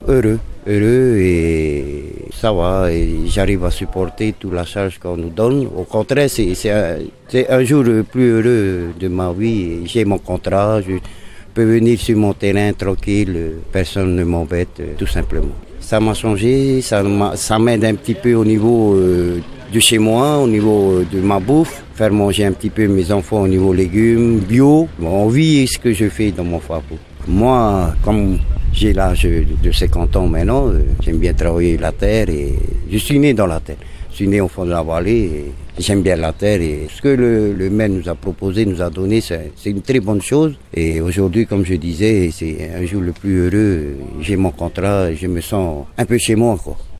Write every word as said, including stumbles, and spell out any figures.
heureux, heureux et ça va, et j'arrive à supporter toute la charge qu'on nous donne. Au contraire, c'est, c'est, un, c'est un jour le plus heureux de ma vie. J'ai mon contrat, je peux venir sur mon terrain tranquille, personne ne m'embête, tout simplement. Ça m'a changé, ça, m'a, ça m'aide un petit peu au niveau euh, de chez moi, au niveau de ma bouffe, faire manger un petit peu mes enfants au niveau légumes, bio. Bon, on vit ce que je fais dans mon foyer. Moi, comme j'ai l'âge de cinquante ans maintenant, euh, j'aime bien travailler la terre et je suis né dans la terre. Je suis né au fond de la vallée et j'aime bien la terre et ce que le, le maire nous a proposé, nous a donné, c'est, c'est une très bonne chose. Et aujourd'hui, comme je disais, c'est un jour le plus heureux. J'ai mon contrat et je me sens un peu chez moi, quoi.